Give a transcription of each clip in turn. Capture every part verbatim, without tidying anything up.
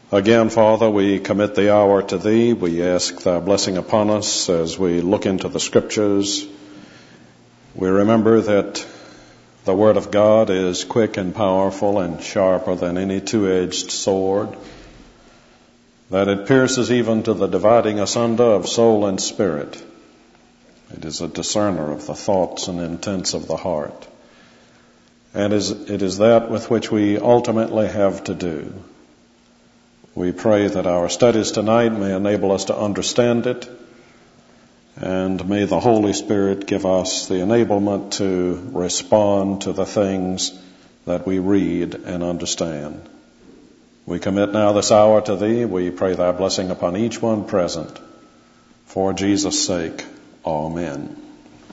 Again, Father, we commit the hour to Thee. We ask Thy blessing upon us as we look into the Scriptures. We remember that the Word of God is quick and powerful and sharper than any two-edged sword, that it pierces even to the dividing asunder of soul and spirit. It is a discerner of the thoughts and intents of the heart. And it is that with which we ultimately have to do. We pray that our studies tonight may enable us to understand it, and may the Holy Spirit give us the enablement to respond to the things that we read and understand. We commit now this hour to Thee. We pray Thy blessing upon each one present. For Jesus' sake, Amen.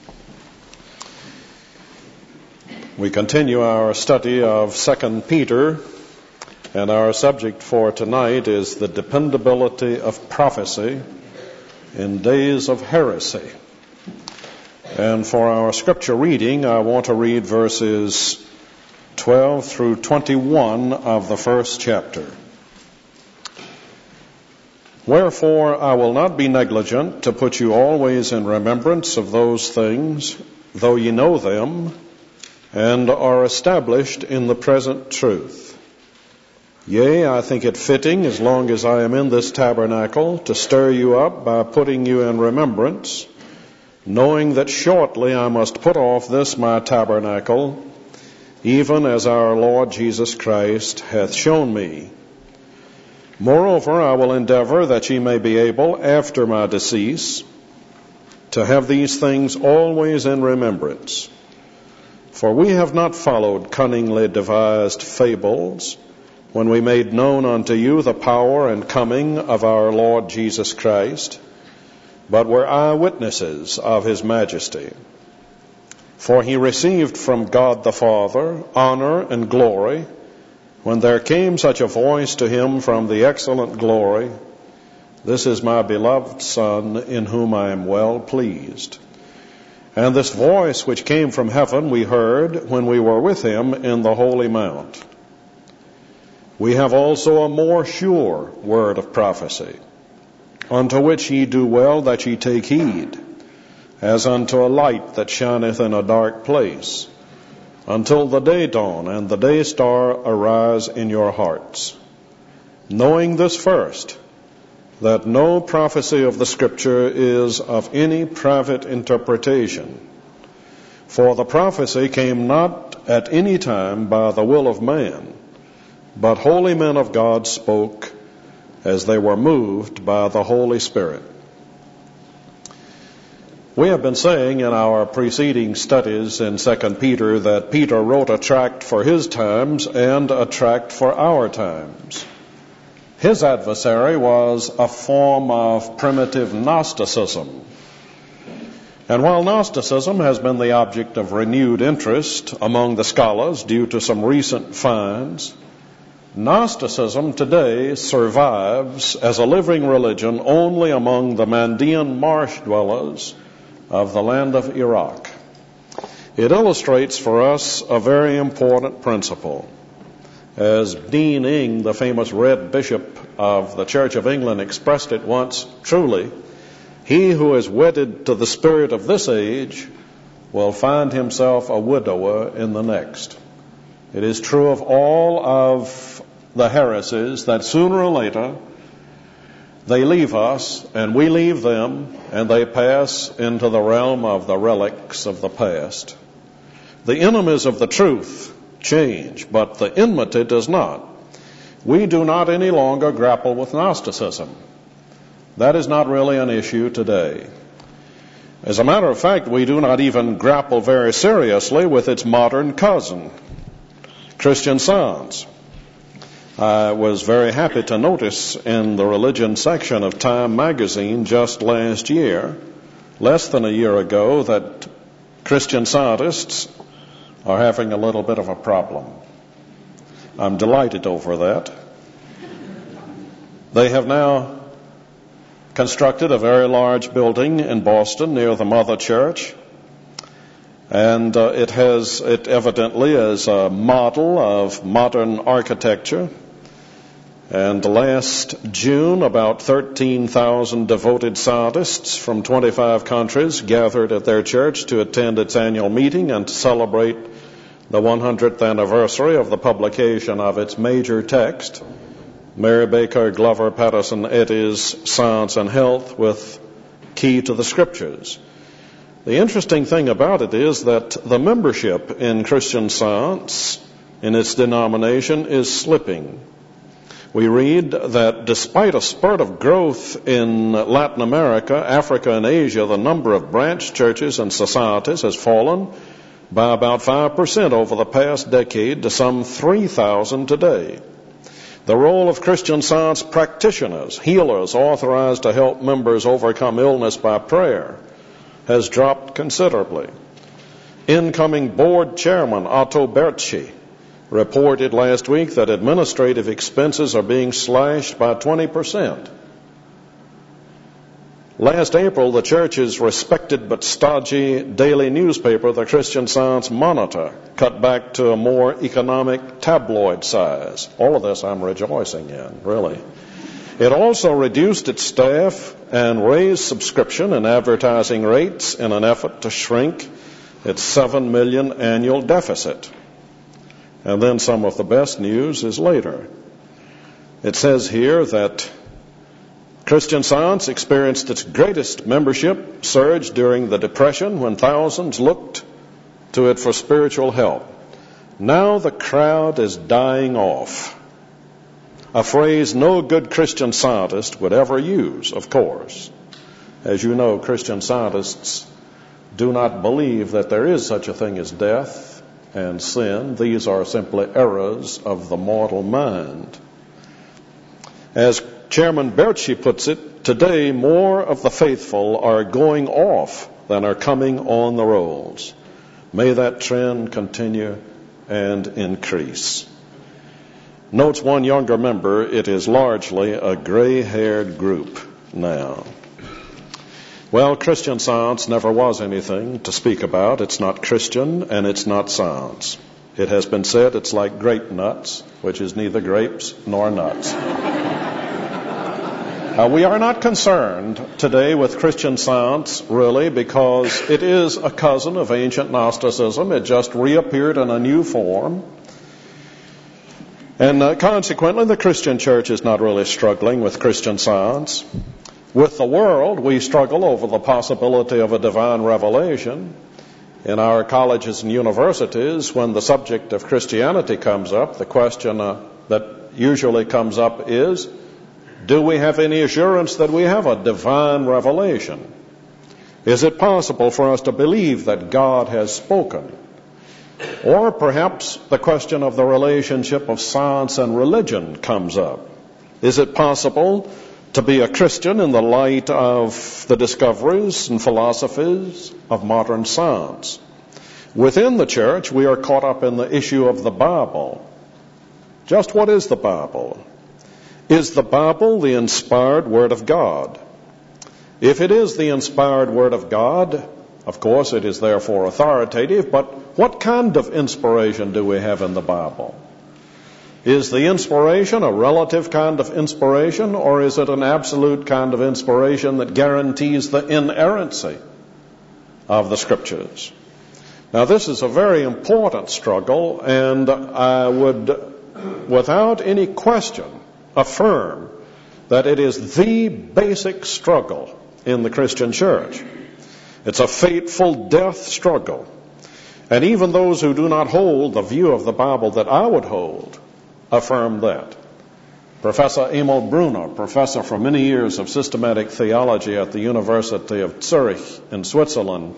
We continue our study of Second Peter, and our subject for tonight is the dependability of prophecy in days of heresy. And for our scripture reading, I want to read verses twelve through twenty-one of the first chapter. Wherefore I will not be negligent to put you always in remembrance of those things, though ye know them, and are established in the present truth. Yea, I think it fitting, as long as I am in this tabernacle, to stir you up by putting you in remembrance, knowing that shortly I must put off this my tabernacle, even as our Lord Jesus Christ hath shown me. Moreover, I will endeavor that ye may be able, after my decease, to have these things always in remembrance. For we have not followed cunningly devised fables, when we made known unto you the power and coming of our Lord Jesus Christ, but were eyewitnesses of his majesty. For he received from God the Father honor and glory, when there came such a voice to him from the excellent glory, This is my beloved Son, in whom I am well pleased. And this voice which came from heaven we heard when we were with him in the holy mount. We have also a more sure word of prophecy, unto which ye do well that ye take heed, as unto a light that shineth in a dark place, until the day dawn and the day star arise in your hearts. Knowing this first, that no prophecy of the Scripture is of any private interpretation. For the prophecy came not at any time by the will of man, but holy men of God spoke as they were moved by the Holy Spirit. We have been saying in our preceding studies in Second Peter that Peter wrote a tract for his times and a tract for our times. His adversary was a form of primitive Gnosticism. And while Gnosticism has been the object of renewed interest among the scholars due to some recent finds, Gnosticism today survives as a living religion only among the Mandean marsh dwellers of the land of Iraq. It illustrates for us a very important principle. As Dean Ing, the famous Red Bishop of the Church of England, expressed it once, truly, he who is wedded to the spirit of this age will find himself a widower in the next. It is true of all of the heresies that sooner or later they leave us and we leave them, and they pass into the realm of the relics of the past. The enemies of the truth change, but the enmity does not. We do not any longer grapple with Gnosticism. That is not really an issue today. As a matter of fact, we do not even grapple very seriously with its modern cousin, Christian Science. I was very happy to notice in the religion section of Time magazine just last year, less than a year ago, that Christian Scientists are having a little bit of a problem. I'm delighted over that. They have now constructed a very large building in Boston near the Mother Church, and uh, it has it evidently as a model of modern architecture. And last June, about thirteen thousand devoted scientists from twenty-five countries gathered at their church to attend its annual meeting and to celebrate the one hundredth anniversary of the publication of its major text, Mary Baker Glover Patterson Eddy's Science and Health with Key to the Scriptures. The interesting thing about it is that the membership in Christian Science in its denomination is slipping. We read that despite a spurt of growth in Latin America, Africa, and Asia, the number of branch churches and societies has fallen by about five percent over the past decade to some three thousand today. The role of Christian Science practitioners, healers authorized to help members overcome illness by prayer, has dropped considerably. Incoming board chairman Otto Bertschi reported last week that administrative expenses are being slashed by twenty percent. Last April, the church's respected but stodgy daily newspaper, the Christian Science Monitor, cut back to a more economic tabloid size. All of this I'm rejoicing in, really. It also reduced its staff and raised subscription and advertising rates in an effort to shrink its seven million dollars annual deficit. And then some of the best news is later. It says here that Christian Science experienced its greatest membership surge during the Depression when thousands looked to it for spiritual help. Now the crowd is dying off. A phrase no good Christian Scientist would ever use, of course. As you know, Christian Scientists do not believe that there is such a thing as death and sin. These are simply errors of the mortal mind. As Chairman Bertschi puts it, today more of the faithful are going off than are coming on the rolls. May that trend continue and increase. Notes one younger member, it is largely a gray-haired group now. Well, Christian Science never was anything to speak about. It's not Christian and it's not science. It has been said it's like grape nuts, which is neither grapes nor nuts. Uh, we are not concerned today with Christian Science, really, because it is a cousin of ancient Gnosticism. It just reappeared in a new form. And uh, consequently, the Christian church is not really struggling with Christian Science. With the world, we struggle over the possibility of a divine revelation. In our colleges and universities, when the subject of Christianity comes up, the question uh, that usually comes up is, do we have any assurance that we have a divine revelation? Is it possible for us to believe that God has spoken? Or perhaps the question of the relationship of science and religion comes up. Is it possible to be a Christian in the light of the discoveries and philosophies of modern science? Within the church, we are caught up in the issue of the Bible. Just what is the Bible? Is the Bible the inspired Word of God? If it is the inspired Word of God, of course it is therefore authoritative, but what kind of inspiration do we have in the Bible? Is the inspiration a relative kind of inspiration, or is it an absolute kind of inspiration that guarantees the inerrancy of the Scriptures? Now, this is a very important struggle, and I would, without any question, affirm that it is the basic struggle in the Christian church. It's a fateful death struggle. And even those who do not hold the view of the Bible that I would hold affirm that. Professor Emil Brunner, professor for many years of systematic theology at the University of Zurich in Switzerland,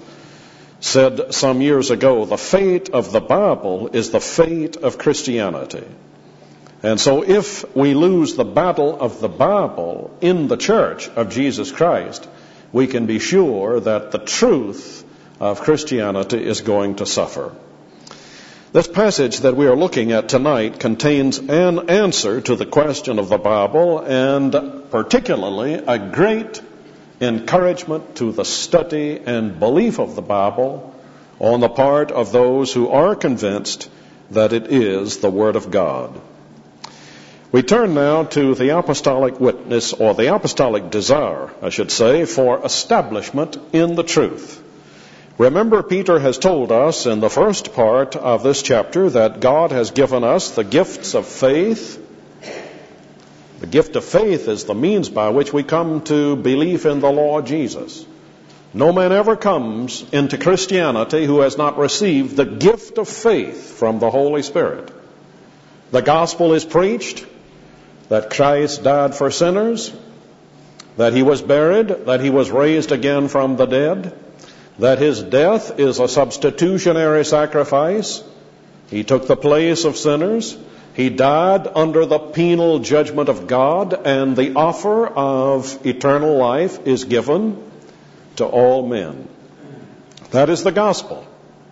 said some years ago, the fate of the Bible is the fate of Christianity. And so if we lose the battle of the Bible in the church of Jesus Christ, we can be sure that the truth of Christianity is going to suffer. This passage that we are looking at tonight contains an answer to the question of the Bible, and particularly a great encouragement to the study and belief of the Bible on the part of those who are convinced that it is the Word of God. We turn now to the apostolic witness, or the apostolic desire, I should say, for establishment in the truth. Remember, Peter has told us in the first part of this chapter that God has given us the gifts of faith. The gift of faith is the means by which we come to belief in the Lord Jesus. No man ever comes into Christianity who has not received the gift of faith from the Holy Spirit. The gospel is preached, that Christ died for sinners, that he was buried, that he was raised again from the dead, that his death is a substitutionary sacrifice. He took the place of sinners. He died under the penal judgment of God, and the offer of eternal life is given to all men. That is the gospel.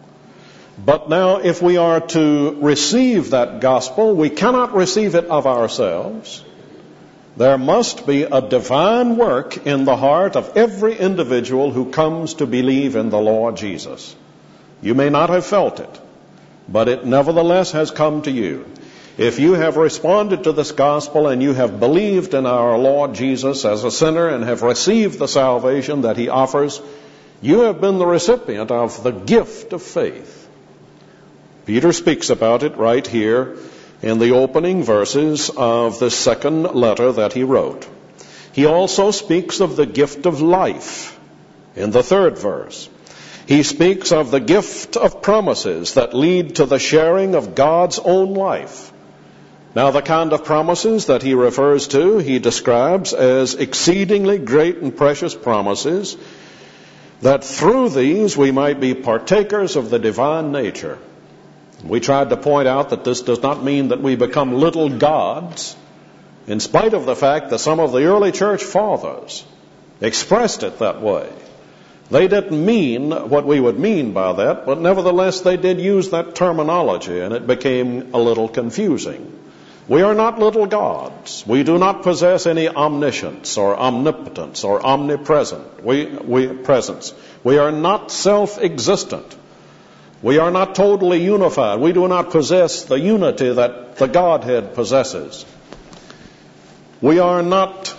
But now, if we are to receive that gospel, we cannot receive it of ourselves. There must be a divine work in the heart of every individual who comes to believe in the Lord Jesus. You may not have felt it, but it nevertheless has come to you. If you have responded to this gospel and you have believed in our Lord Jesus as a sinner and have received the salvation that he offers, you have been the recipient of the gift of faith. Peter speaks about it right here in the opening verses of the second letter that he wrote. He also speaks of the gift of life in the third verse. He speaks of the gift of promises that lead to the sharing of God's own life. Now, the kind of promises that he refers to, he describes as exceedingly great and precious promises, that through these we might be partakers of the divine nature. We tried to point out that this does not mean that we become little gods, in spite of the fact that some of the early church fathers expressed it that way. They didn't mean what we would mean by that, but nevertheless they did use that terminology, and it became a little confusing. We are not little gods. We do not possess any omniscience or omnipotence or omnipresent. We, we, presence. We are not self-existent. We are not totally unified. We do not possess the unity that the Godhead possesses. We are not,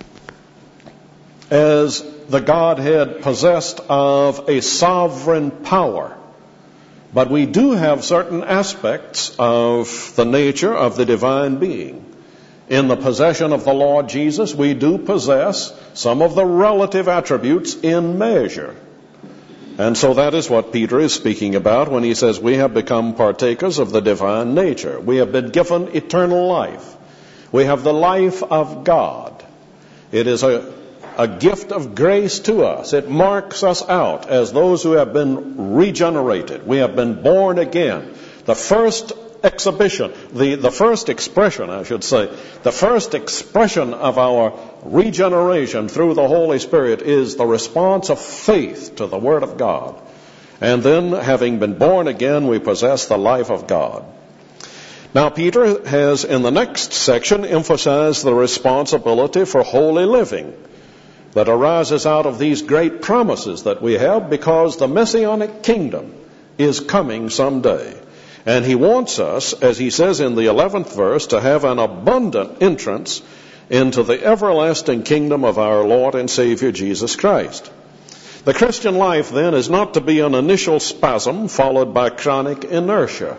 as the Godhead, possessed of a sovereign power. But we do have certain aspects of the nature of the divine being. In the possession of the Lord Jesus, we do possess some of the relative attributes in measure. And so that is what Peter is speaking about when he says we have become partakers of the divine nature. We have been given eternal life. We have the life of God. It is a, a gift of grace to us. It marks us out as those who have been regenerated. We have been born again. The first exhibition, the, the first expression, I should say, the first expression of our regeneration through the Holy Spirit is the response of faith to the Word of God. And then, having been born again, we possess the life of God. Now, Peter has, in the next section, emphasized the responsibility for holy living that arises out of these great promises that we have, because the Messianic kingdom is coming someday. And he wants us, as he says in the eleventh verse, to have an abundant entrance into the everlasting kingdom of our Lord and Savior Jesus Christ. The Christian life, then, is not to be an initial spasm followed by chronic inertia,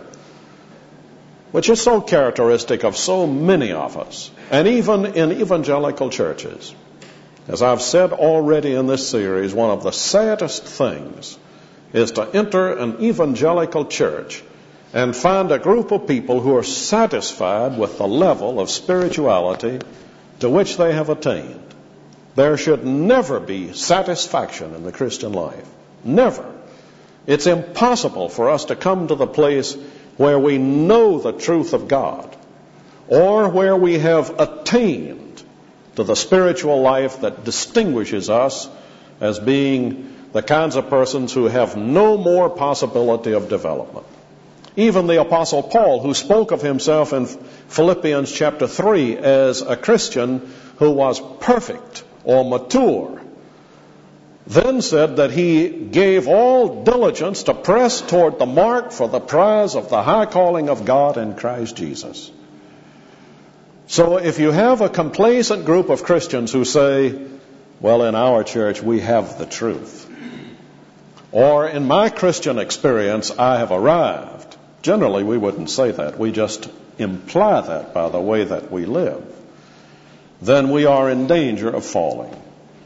which is so characteristic of so many of us, and even in evangelical churches. As I've said already in this series, one of the saddest things is to enter an evangelical church and find a group of people who are satisfied with the level of spirituality to which they have attained. There should never be satisfaction in the Christian life. Never. It's impossible for us to come to the place where we know the truth of God, or where we have attained to the spiritual life that distinguishes us as being the kinds of persons who have no more possibility of development. Even the Apostle Paul, who spoke of himself in Philippians chapter three as a Christian who was perfect or mature, then said that he gave all diligence to press toward the mark for the prize of the high calling of God in Christ Jesus. So if you have a complacent group of Christians who say, well, in our church we have the truth, or in my Christian experience I have arrived, generally we wouldn't say that. We just imply that by the way that we live. Then we are in danger of falling.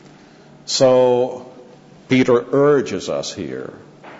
So Peter urges us here,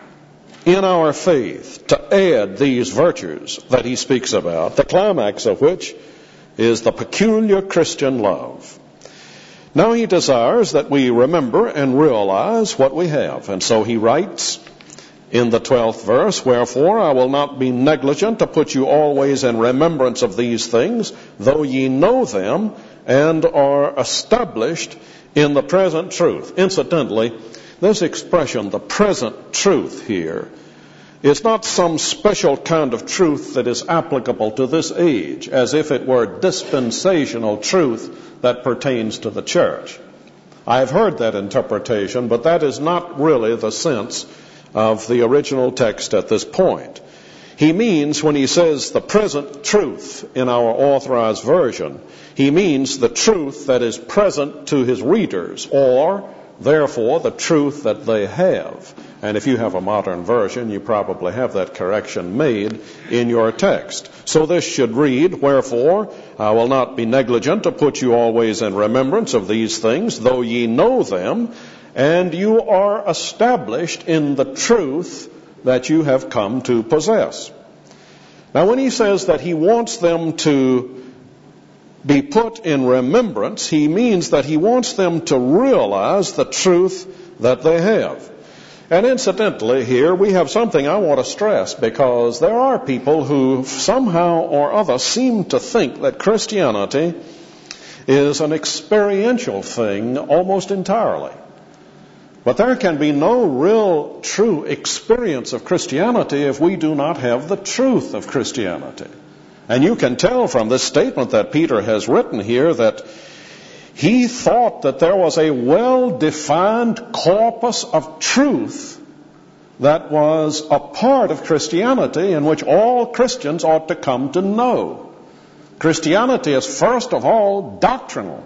in our faith, to add these virtues that he speaks about, the climax of which is the peculiar Christian love. Now he desires that we remember and realize what we have. And so he writes in the twelfth verse, wherefore I will not be negligent to put you always in remembrance of these things, though ye know them and are established in the present truth. Incidentally, this expression, the present truth here, is not some special kind of truth that is applicable to this age, as if it were dispensational truth that pertains to the church. I've heard that interpretation, but that is not really the sense of the original text at this point. He means, when he says the present truth in our Authorized Version, he means the truth that is present to his readers, or therefore the truth that they have. And if you have a modern version, you probably have that correction made in your text. So this should read, wherefore I will not be negligent to put you always in remembrance of these things, though ye know them, and you are established in the truth that you have come to possess. Now when he says that he wants them to be put in remembrance, he means that he wants them to realize the truth that they have. And incidentally, here we have something I want to stress, because there are people who somehow or other seem to think that Christianity is an experiential thing almost entirely. But there can be no real true experience of Christianity if we do not have the truth of Christianity. And you can tell from this statement that Peter has written here that he thought that there was a well-defined corpus of truth that was a part of Christianity in which all Christians ought to come to know. Christianity is first of all doctrinal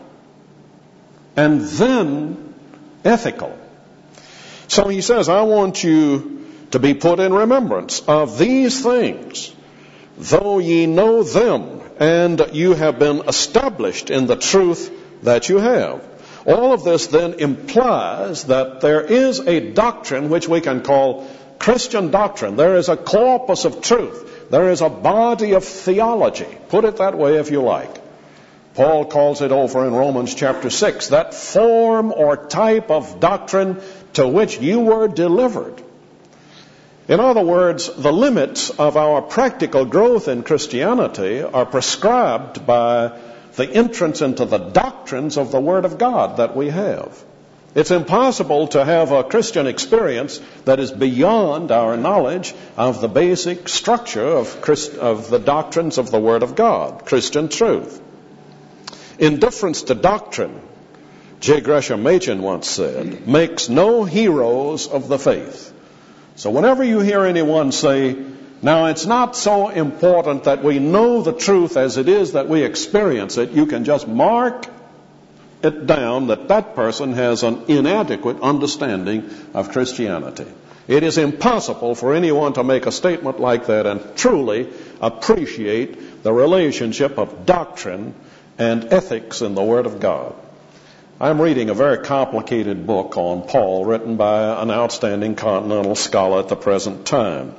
and then ethical. So he says, I want you to be put in remembrance of these things, though ye know them, and you have been established in the truth that you have. All of this then implies that there is a doctrine which we can call Christian doctrine. There is a corpus of truth. There is a body of theology. Put it that way if you like. Paul calls it over in Romans chapter six, that form or type of doctrine to which you were delivered. In other words, the limits of our practical growth in Christianity are prescribed by the entrance into the doctrines of the Word of God that we have. It's impossible to have a Christian experience that is beyond our knowledge of the basic structure of, Christ, of the doctrines of the Word of God, Christian truth. Indifference to doctrine, J. Gresham Machen once said, makes no heroes of the faith. So whenever you hear anyone say, now it's not so important that we know the truth as it is that we experience it, you can just mark it down that that person has an inadequate understanding of Christianity. It is impossible for anyone to make a statement like that and truly appreciate the relationship of doctrine and ethics in the Word of God. I'm reading a very complicated book on Paul written by an outstanding continental scholar at the present time.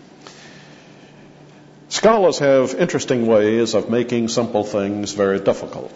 Scholars have interesting ways of making simple things very difficult.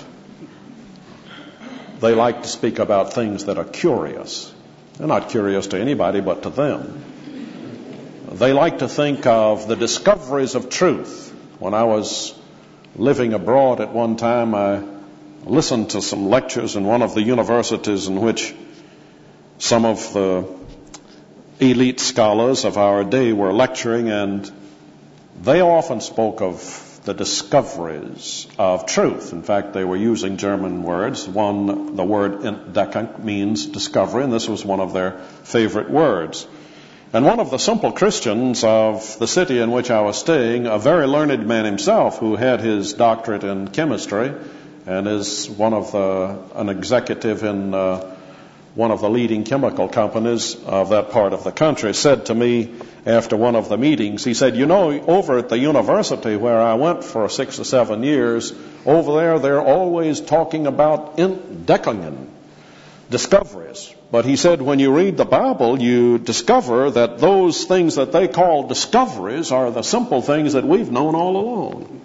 They like to speak about things that are curious. They're not curious to anybody but to them. They like to think of the discoveries of truth. When I was living abroad at one time, I listened to some lectures in one of the universities in which some of the elite scholars of our day were lecturing, and they often spoke of the discoveries of truth. In fact, they were using German words. One, the word Entdeckung means discovery, and this was one of their favorite words. And one of the simple Christians of the city in which I was staying, a very learned man himself who had his doctorate in chemistry and is one of the, an executive in uh, one of the leading chemical companies of that part of the country, said to me after one of the meetings, he said, you know, over at the university where I went for six or seven years, over there they're always talking about Endymion, discoveries. But he said when you read the Bible, you discover that those things that they call discoveries are the simple things that we've known all along.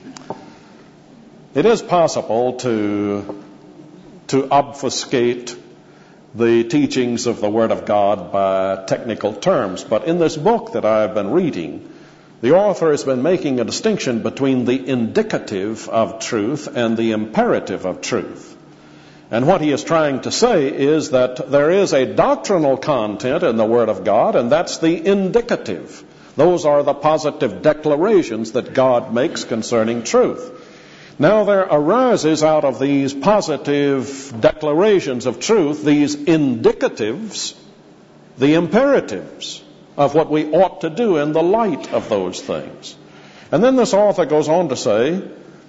It is possible to, to obfuscate the teachings of the Word of God by technical terms. But in this book that I've been reading, the author has been making a distinction between the indicative of truth and the imperative of truth. And what he is trying to say is that there is a doctrinal content in the Word of God, and that's the indicative. Those are the positive declarations that God makes concerning truth. Now there arises out of these positive declarations of truth, these indicatives, the imperatives of what we ought to do in the light of those things. And then this author goes on to say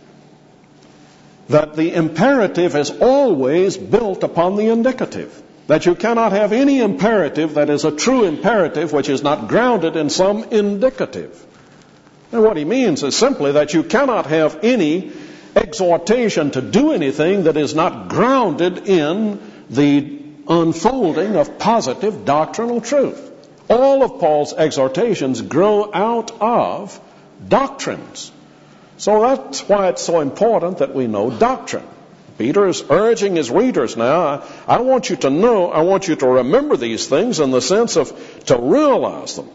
that the imperative is always built upon the indicative. That you cannot have any imperative that is a true imperative which is not grounded in some indicative. And what he means is simply that you cannot have any exhortation to do anything that is not grounded in the unfolding of positive doctrinal truth. All of Paul's exhortations grow out of doctrines. So that's why it's so important that we know doctrine. Peter is urging his readers now, I, I want you to know, I want you to remember these things in the sense of to realize them.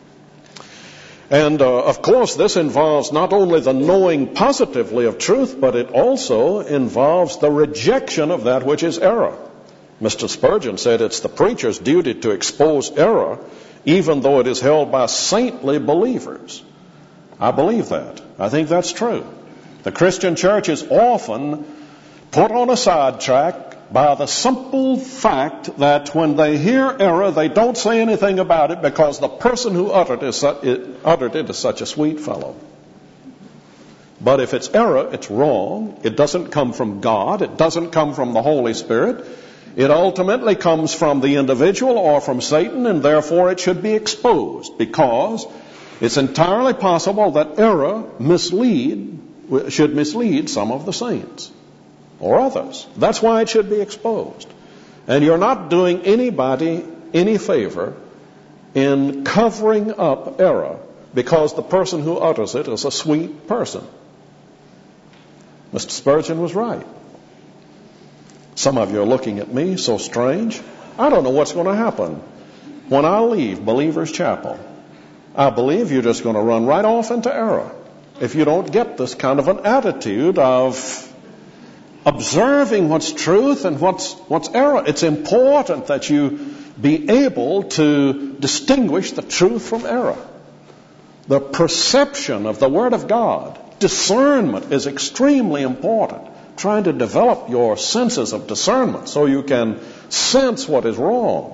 And uh, of course this involves not only the knowing positively of truth, but it also involves the rejection of that which is error. Mister Spurgeon said it's the preacher's duty to expose error, even though it is held by saintly believers. I believe that. I think that's true. The Christian church is often put on a sidetrack by the simple fact that when they hear error, they don't say anything about it because the person who uttered it, uttered it is such a sweet fellow. But if it's error, it's wrong. It doesn't come from God. It doesn't come from the Holy Spirit. It ultimately comes from the individual or from Satan, and therefore it should be exposed because it's entirely possible that error mislead, should mislead some of the saints or others. That's why it should be exposed. And you're not doing anybody any favor in covering up error because the person who utters it is a sweet person. Mister Spurgeon was right. Some of you are looking at me so strange. I don't know what's going to happen when I leave Believer's Chapel. I believe you're just going to run right off into error if you don't get this kind of an attitude of observing what's truth and what's what's error. It's important that you be able to distinguish the truth from error. The perception of the Word of God, discernment, is extremely important. Trying to develop your senses of discernment so you can sense what is wrong.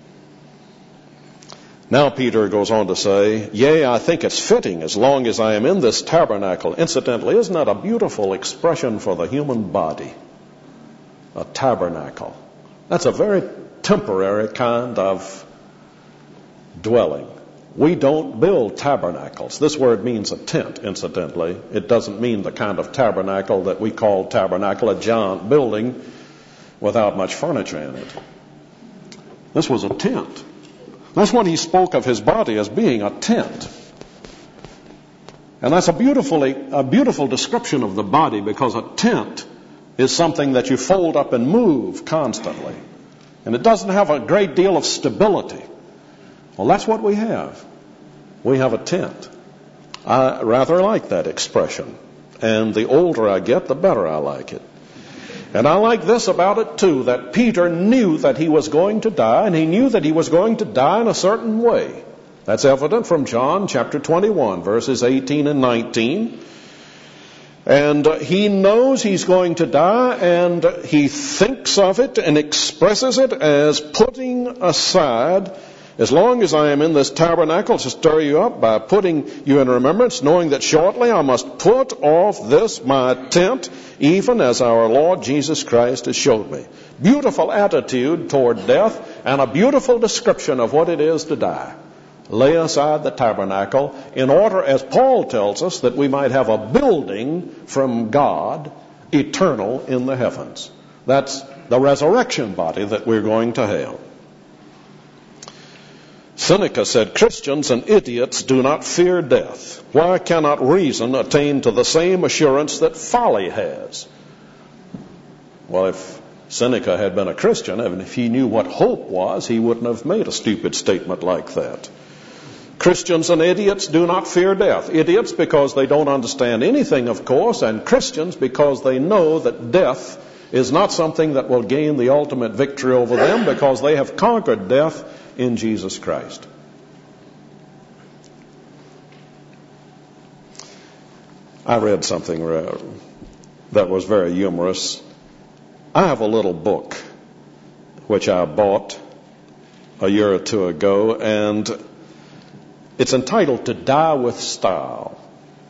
Now Peter goes on to say, yea, I think it's fitting as long as I am in this tabernacle. Incidentally, isn't that a beautiful expression for the human body? A tabernacle. That's a very temporary kind of dwelling. We don't build tabernacles. This word means a tent, incidentally. It doesn't mean the kind of tabernacle that we call tabernacle, a giant building without much furniture in it. This was a tent. That's when he spoke of his body as being a tent. And that's a beautifully, a beautiful description of the body because a tent is something that you fold up and move constantly. And it doesn't have a great deal of stability. Well, that's what we have. We have a tent. I rather like that expression. And the older I get, the better I like it. And I like this about it too, that Peter knew that he was going to die, and he knew that he was going to die in a certain way. That's evident from John chapter twenty-one, verses eighteen and nineteen. And uh, he knows he's going to die, and he thinks of it and expresses it as putting aside As long as I am in this tabernacle to stir you up by putting you in remembrance, knowing that shortly I must put off this my tent, even as our Lord Jesus Christ has showed me. Beautiful attitude toward death and a beautiful description of what it is to die. Lay aside the tabernacle in order, as Paul tells us, that we might have a building from God, eternal in the heavens. That's the resurrection body that we're going to have. Seneca said, Christians and idiots do not fear death. Why cannot reason attain to the same assurance that folly has? Well, if Seneca had been a Christian, and if he knew what hope was, he wouldn't have made a stupid statement like that. Christians and idiots do not fear death. Idiots because they don't understand anything, of course, and Christians because they know that death is not something that will gain the ultimate victory over them, because they have conquered death in Jesus Christ. I read something that was very humorous. I have a little book which I bought a year or two ago, and it's entitled To Die with Style.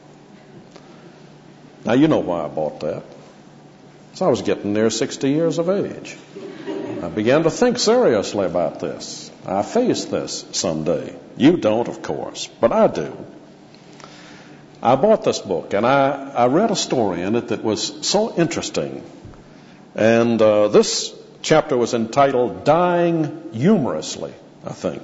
Now, you know why I bought that. So I was getting near sixty years of age. I began to think seriously about this. I face this someday. You don't, of course, but I do. I bought this book, and I, I read a story in it that was so interesting. And uh, this chapter was entitled Dying Humorously, I think.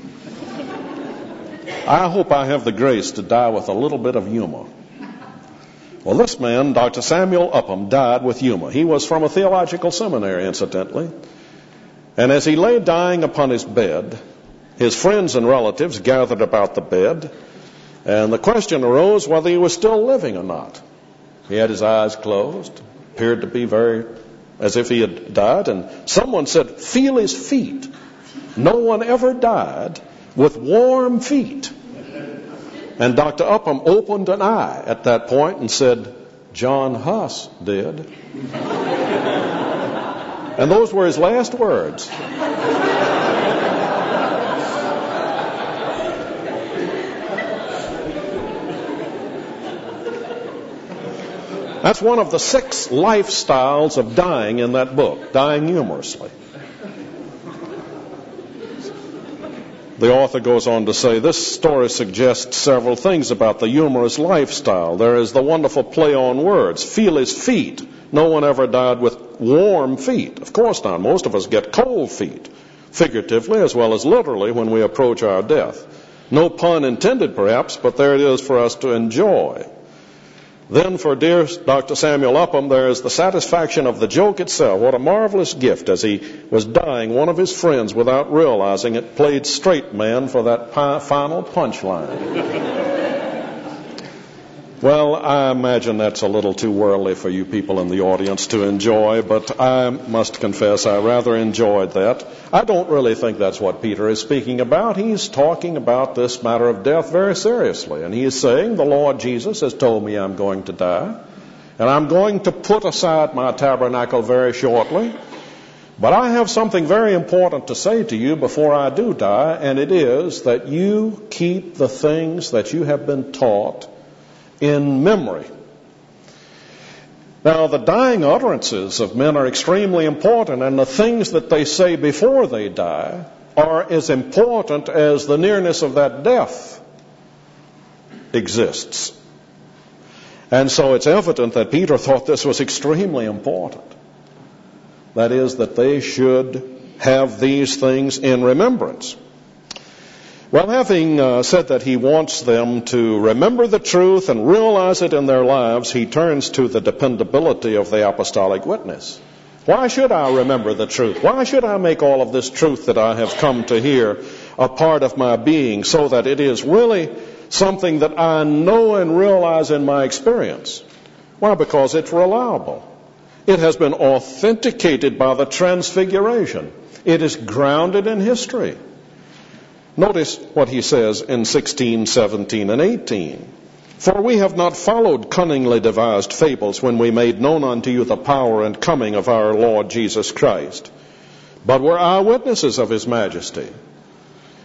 I hope I have the grace to die with a little bit of humor. Well, this man, Doctor Samuel Upham, died with humor. He was from a theological seminary, incidentally. And as he lay dying upon his bed, his friends and relatives gathered about the bed, and the question arose whether he was still living or not. He had his eyes closed, appeared to be very as if he had died, and someone said, "Feel his feet. No one ever died with warm feet." And Doctor Upham opened an eye at that point and said, "John Huss did." And those were his last words. That's one of the six lifestyles of dying in that book, Dying Humorously. The author goes on to say, this story suggests several things about the humorous lifestyle. There is the wonderful play on words. Feel his feet. No one ever died with warm feet. Of course not. Most of us get cold feet, figuratively as well as literally, when we approach our death. No pun intended, perhaps, but there it is for us to enjoy. Then for dear Doctor Samuel Upham, there is the satisfaction of the joke itself. What a marvelous gift. As he was dying, one of his friends, without realizing it, played straight man for that pi- final punchline. Well, I imagine that's a little too worldly for you people in the audience to enjoy, but I must confess I rather enjoyed that. I don't really think that's what Peter is speaking about. He's talking about this matter of death very seriously, and he is saying, the Lord Jesus has told me I'm going to die, and I'm going to put aside my tabernacle very shortly, but I have something very important to say to you before I do die, and it is that you keep the things that you have been taught in memory. Now, the dying utterances of men are extremely important, and the things that they say before they die are as important as the nearness of that death exists. And so it's evident that Peter thought this was extremely important. That is, that they should have these things in remembrance. Well, having uh, said that he wants them to remember the truth and realize it in their lives, he turns to the dependability of the apostolic witness. Why should I remember the truth? Why should I make all of this truth that I have come to hear a part of my being, so that it is really something that I know and realize in my experience? Why? Because it's reliable. It has been authenticated by the transfiguration. It is grounded in history. Notice what he says in sixteen, seventeen, and eighteen. For we have not followed cunningly devised fables when we made known unto you the power and coming of our Lord Jesus Christ, but were eyewitnesses of his majesty.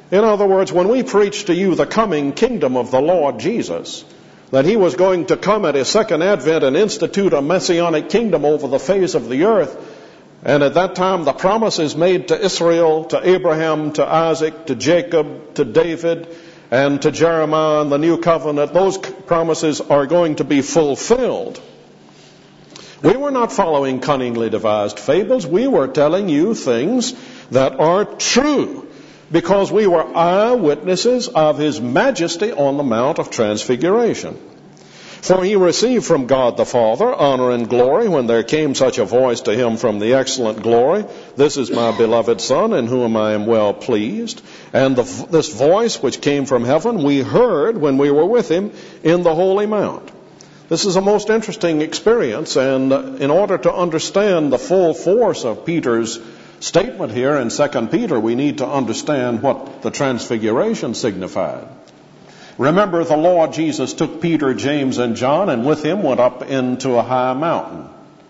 In other words, when we preach to you the coming kingdom of the Lord Jesus, that he was going to come at his second advent and institute a messianic kingdom over the face of the earth, and at that time the promise is made to Israel, to Abraham, to Isaac, to Jacob, to David, and to Jeremiah in the new covenant, those promises are going to be fulfilled. We were not following cunningly devised fables. We were telling you things that are true, because we were eyewitnesses of his majesty on the Mount of Transfiguration. For he received from God the Father honor and glory when there came such a voice to him from the excellent glory, "This is my beloved Son, in whom I am well pleased." And the, this voice which came from heaven we heard when we were with him in the Holy Mount. This is a most interesting experience, and in order to understand the full force of Peter's statement here in Second Peter, we need to understand what the Transfiguration signified. Remember, the Lord Jesus took Peter, James, and John, and with him went up into a high mountain.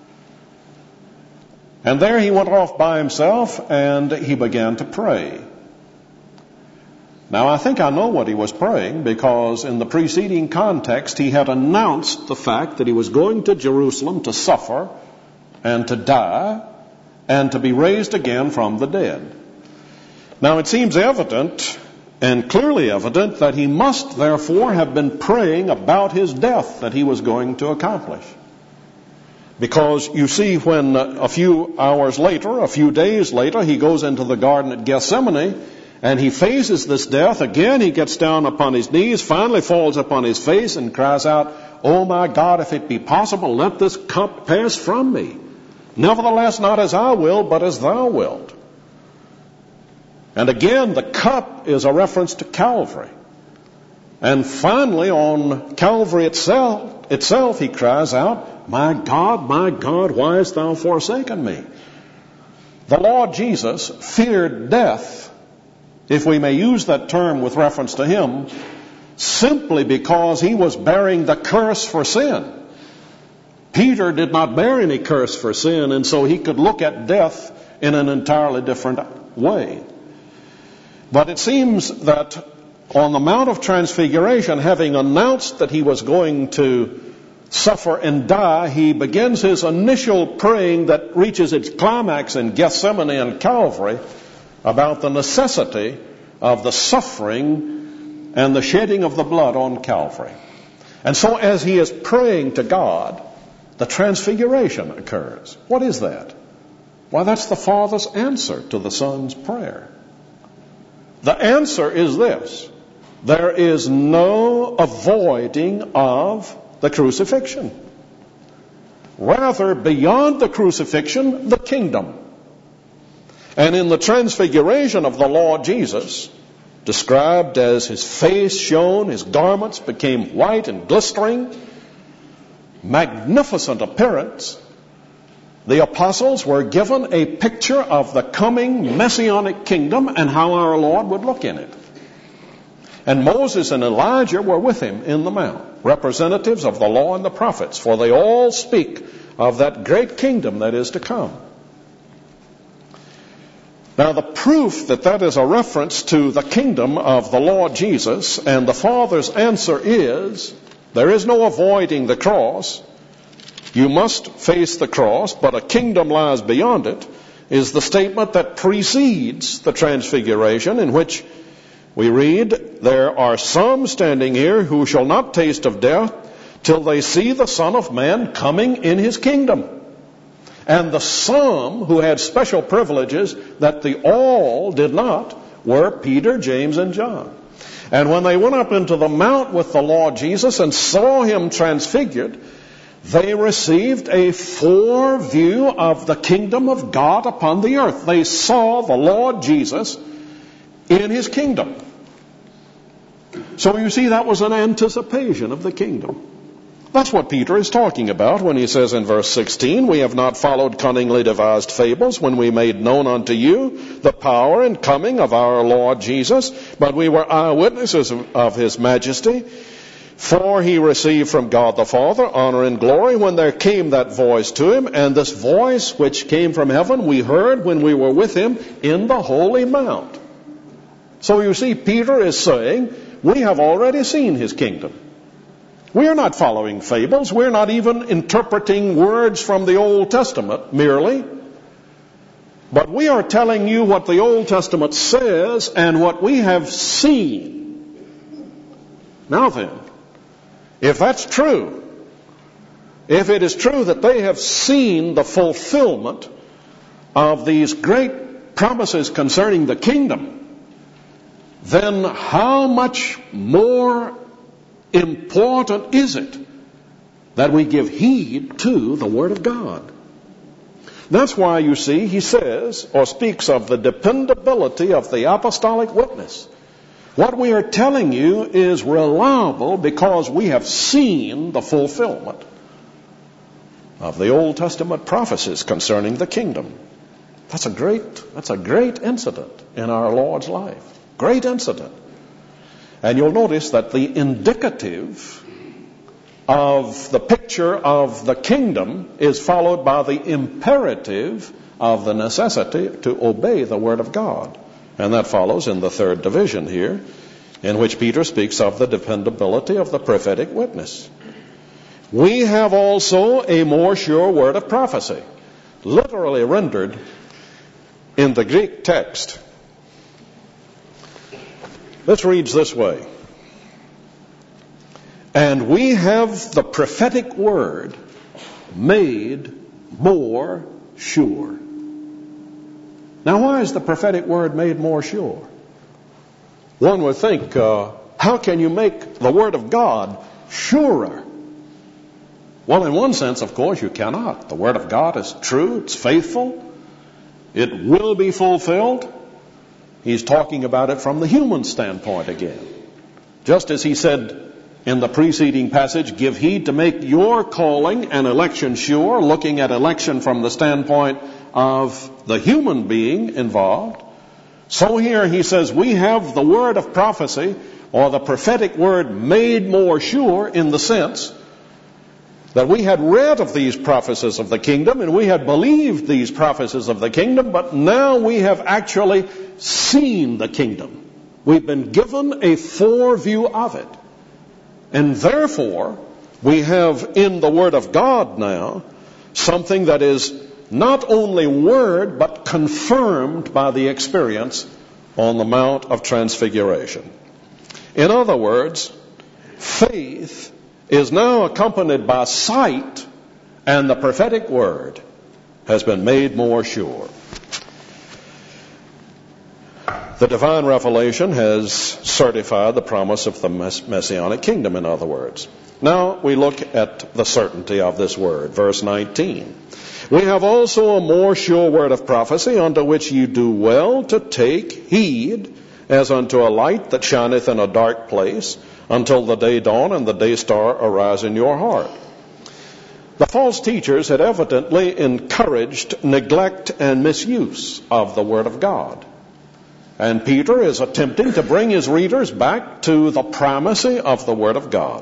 And there he went off by himself, and he began to pray. Now, I think I know what he was praying, because in the preceding context, he had announced the fact that he was going to Jerusalem to suffer and to die and to be raised again from the dead. Now, it seems evident and clearly evident that he must therefore have been praying about his death that he was going to accomplish. Because you see, when a few hours later, a few days later, he goes into the garden at Gethsemane and he faces this death. Again, he gets down upon his knees, finally falls upon his face and cries out, "Oh my God, if it be possible, let this cup pass from me. Nevertheless, not as I will, but as thou wilt." And again, the cup is a reference to Calvary. And finally, on Calvary itself, itself, he cries out, "My God, my God, why hast thou forsaken me?" The Lord Jesus feared death, if we may use that term with reference to him, simply because he was bearing the curse for sin. Peter did not bear any curse for sin, and so he could look at death in an entirely different way. But it seems that on the Mount of Transfiguration, having announced that he was going to suffer and die, he begins his initial praying that reaches its climax in Gethsemane and Calvary about the necessity of the suffering and the shedding of the blood on Calvary. And so as he is praying to God, the Transfiguration occurs. What is that? Why, that's the Father's answer to the Son's prayer. The answer is this: there is no avoiding of the crucifixion. Rather, beyond the crucifixion, the kingdom. And in the Transfiguration of the Lord Jesus, described as his face shone, his garments became white and glistering, magnificent appearance, the apostles were given a picture of the coming messianic kingdom and how our Lord would look in it. And Moses and Elijah were with him in the mount, representatives of the law and the prophets, for they all speak of that great kingdom that is to come. Now, the proof that that is a reference to the kingdom of the Lord Jesus, and the Father's answer is, there is no avoiding the cross. You must face the cross, but a kingdom lies beyond it, is the statement that precedes the Transfiguration, in which we read, "There are some standing here who shall not taste of death till they see the Son of Man coming in his kingdom." And the some who had special privileges that the all did not were Peter, James, and John. And when they went up into the mount with the Lord Jesus and saw him transfigured, they received a foreview of the kingdom of God upon the earth. They saw the Lord Jesus in his kingdom. So you see, that was an anticipation of the kingdom. That's what Peter is talking about when he says in verse sixteen, "We have not followed cunningly devised fables when we made known unto you the power and coming of our Lord Jesus, but we were eyewitnesses of his majesty. For he received from God the Father honor and glory when there came that voice to him, and this voice which came from heaven we heard when we were with him in the Holy Mount." So you see, Peter is saying, we have already seen his kingdom. We are not following fables. We're not even interpreting words from the Old Testament merely. But we are telling you what the Old Testament says and what we have seen. Now then, if that's true, if it is true that they have seen the fulfillment of these great promises concerning the kingdom, then how much more important is it that we give heed to the Word of God? That's why, you see, he says, or speaks of the dependability of the apostolic witness. What we are telling you is reliable because we have seen the fulfillment of the Old Testament prophecies concerning the kingdom. That's a great, that's a great incident in our Lord's life. Great incident. And you'll notice that the indicative of the picture of the kingdom is followed by the imperative of the necessity to obey the Word of God. And that follows in the third division here, in which Peter speaks of the dependability of the prophetic witness. We have also a more sure word of prophecy, literally rendered in the Greek text. This reads this way: and we have the prophetic word made more sure. Now, why is the prophetic word made more sure? One would think, uh, how can you make the Word of God surer? Well, in one sense, of course, you cannot. The Word of God is true, it's faithful, it will be fulfilled. He's talking about it from the human standpoint again. Just as he said in the preceding passage, give heed to make your calling and election sure, looking at election from the standpoint of the human being involved. So here he says we have the word of prophecy, or the prophetic word, made more sure, in the sense that we had read of these prophecies of the kingdom and we had believed these prophecies of the kingdom, but now we have actually seen the kingdom. We've been given a foreview of it. And therefore, we have in the Word of God now something that is not only word, but confirmed by the experience on the Mount of Transfiguration. In other words, faith is now accompanied by sight, and the prophetic word has been made more sure. The divine revelation has certified the promise of the Messianic kingdom, in other words. Now we look at the certainty of this word. Verse nineteen. We have also a more sure word of prophecy, unto which you do well to take heed, as unto a light that shineth in a dark place, until the day dawn and the day star arise in your heart. The false teachers had evidently encouraged neglect and misuse of the Word of God. And Peter is attempting to bring his readers back to the primacy of the Word of God.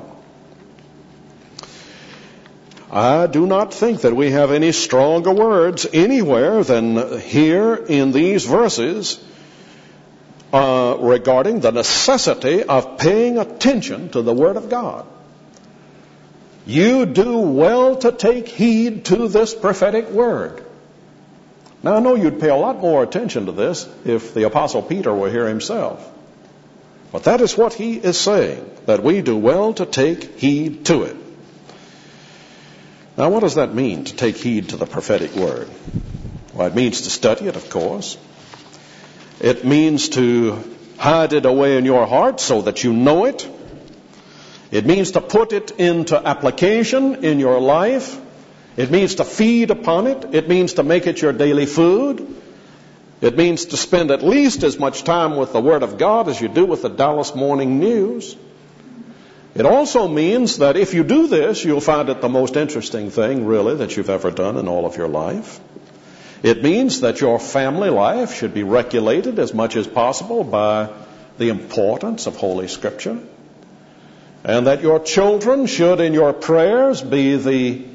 I do not think that we have any stronger words anywhere than here in these verses uh, regarding the necessity of paying attention to the Word of God. You do well to take heed to this prophetic word. Now, I know you'd pay a lot more attention to this if the Apostle Peter were here himself. But that is what he is saying, that we do well to take heed to it. Now, what does that mean, to take heed to the prophetic word? Well, it means to study it, of course. It means to hide it away in your heart so that you know it. It means to put it into application in your life. It means to feed upon it. It means to make it your daily food. It means to spend at least as much time with the Word of God as you do with the Dallas Morning News. It also means that if you do this, you'll find it the most interesting thing, really, that you've ever done in all of your life. It means that your family life should be regulated as much as possible by the importance of Holy Scripture. And that your children should, in your prayers, be the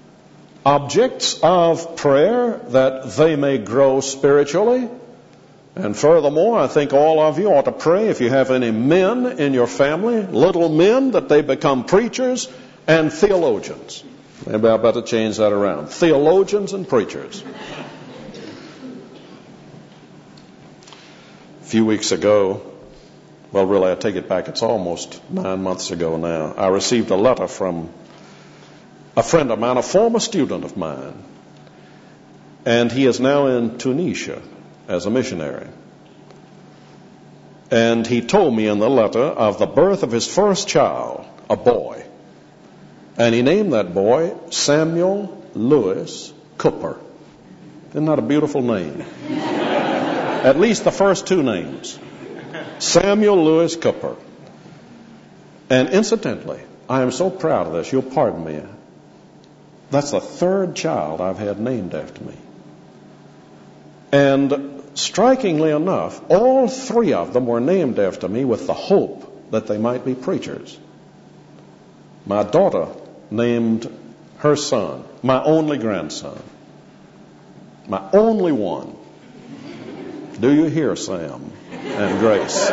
objects of prayer, that they may grow spiritually And furthermore, I think all of you ought to pray, if you have any men in your family, little men, that they become preachers and theologians. Maybe I better change that around. Theologians and preachers. A few weeks ago, well, really, I take it back, it's almost nine months ago now, I received a letter from a friend of mine, a former student of mine, and he is now in Tunisia as a missionary. And he told me in the letter of the birth of his first child, a boy. And he named that boy Samuel Lewis Cooper. Isn't that a beautiful name? At least the first two names. Samuel Lewis Cooper. And incidentally, I am so proud of this, you'll pardon me. That's the third child I've had named after me. And strikingly enough, all three of them were named after me with the hope that they might be preachers. My daughter named her son, my only grandson, my only one. Do you hear, Sam and Grace?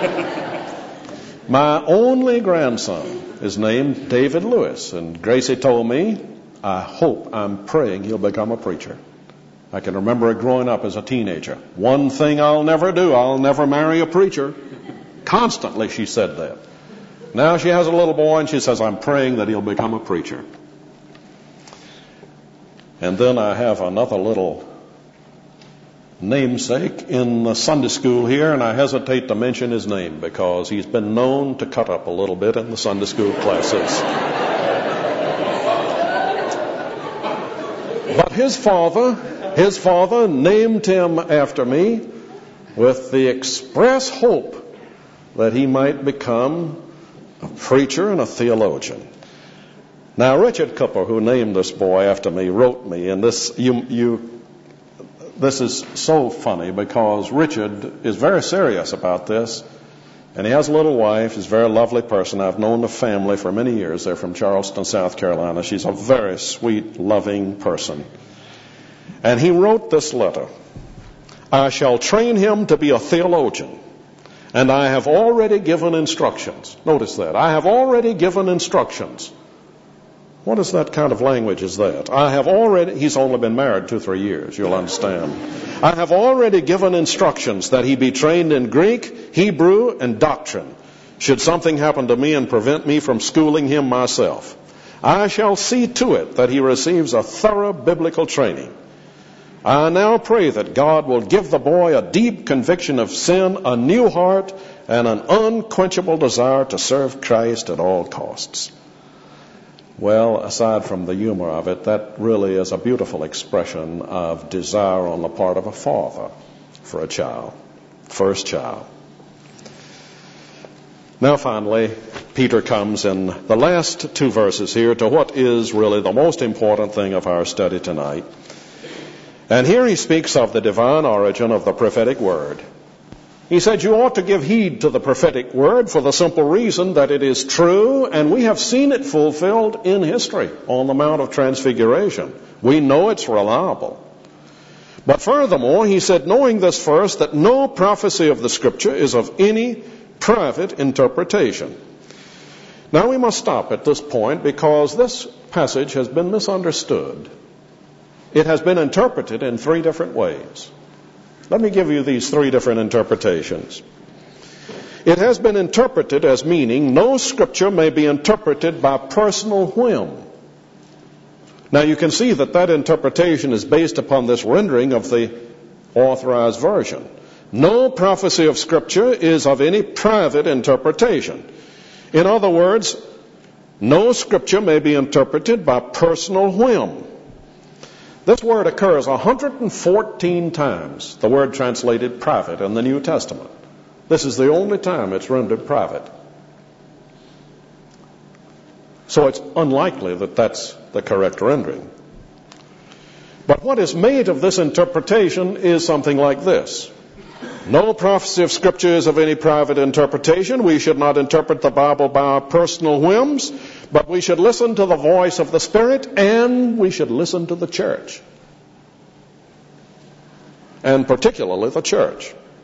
My only grandson is named David Lewis, and Gracie told me, I hope, I'm praying he'll become a preacher. I can remember it growing up as a teenager. One thing I'll never do, I'll never marry a preacher. Constantly she said that. Now she has a little boy and she says, I'm praying that he'll become a preacher. And then I have another little namesake in the Sunday school here, and I hesitate to mention his name because he's been known to cut up a little bit in the Sunday school classes. But his father, his father named him after me with the express hope that he might become a preacher and a theologian. Now, Richard Cooper, who named this boy after me, wrote me, and this you you this is so funny because Richard is very serious about this, and he has a little wife. He's a very lovely person. I've known the family for many years. They're from Charleston, South Carolina. She's a very sweet, loving person. And he wrote this letter. I shall train him to be a theologian, and I have already given instructions. Notice that. I have already given instructions. What is that kind of language is that? I have already, he's only been married two, three years, you'll understand. I have already given instructions that he be trained in Greek, Hebrew, and doctrine, should something happen to me and prevent me from schooling him myself. I shall see to it that he receives a thorough biblical training. I now pray that God will give the boy a deep conviction of sin, a new heart, and an unquenchable desire to serve Christ at all costs. Well, aside from the humor of it, that really is a beautiful expression of desire on the part of a father for a child, first child. Now finally, Peter comes in the last two verses here to what is really the most important thing of our study tonight. And here he speaks of the divine origin of the prophetic word. He said you ought to give heed to the prophetic word for the simple reason that it is true, and we have seen it fulfilled in history on the Mount of Transfiguration. We know it's reliable. But furthermore, he said, knowing this first, that no prophecy of the Scripture is of any private interpretation. Now we must stop at this point because this passage has been misunderstood. It has been interpreted in three different ways. Let me give you these three different interpretations. It has been interpreted as meaning no scripture may be interpreted by personal whim. Now you can see that that interpretation is based upon this rendering of the Authorized Version. No prophecy of Scripture is of any private interpretation. In other words, no Scripture may be interpreted by personal whim. This word occurs one hundred fourteen times, the word translated private in the New Testament. This is the only time it's rendered private. So it's unlikely that that's the correct rendering. But what is made of this interpretation is something like this. No prophecy of Scripture is of any private interpretation. We should not interpret the Bible by our personal whims, but we should listen to the voice of the Spirit, and we should listen to the church. And particularly the church.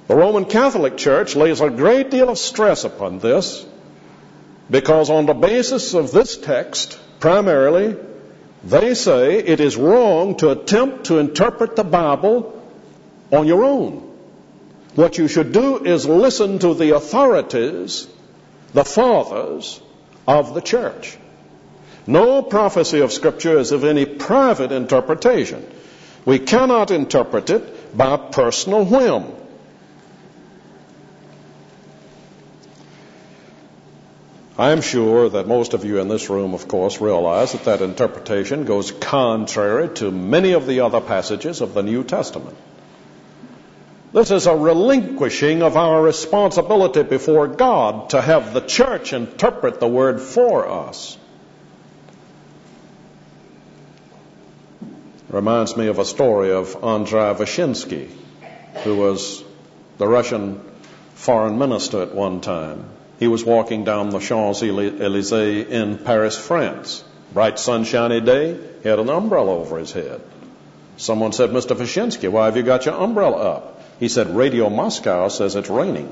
The Roman Catholic Church lays a great deal of stress upon this because on the basis of this text, primarily, they say it is wrong to attempt to interpret the Bible on your own. What you should do is listen to the authorities, the fathers of the church. No prophecy of Scripture is of any private interpretation. We cannot interpret it by personal whim. I am sure that most of you in this room, of course, realize that that interpretation goes contrary to many of the other passages of the New Testament. This is a relinquishing of our responsibility before God to have the church interpret the Word for us. Reminds me of a story of Andrei Vyshinsky, who was the Russian foreign minister at one time. He was walking down the Champs-Élysées in Paris, France. Bright sunshiny day, he had an umbrella over his head. Someone said, "Mister Vyshinsky, why have you got your umbrella up?" He said, "Radio Moscow says it's raining."